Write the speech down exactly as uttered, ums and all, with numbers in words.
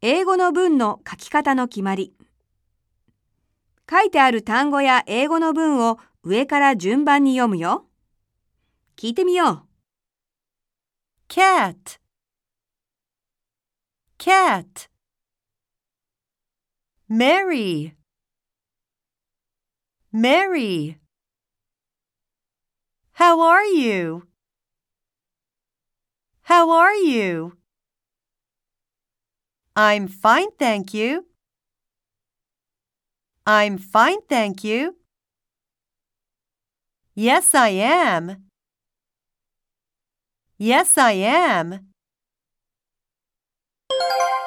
英語の文の書き方の決まり。書いてある単語や英語の文を上から順番に読むよ。聞いてみよう。 cat, cat, Mary, Mary. How are you? How are you? I'm fine, thank you. I'm fine, thank you. Yes, I am. Yes, I am.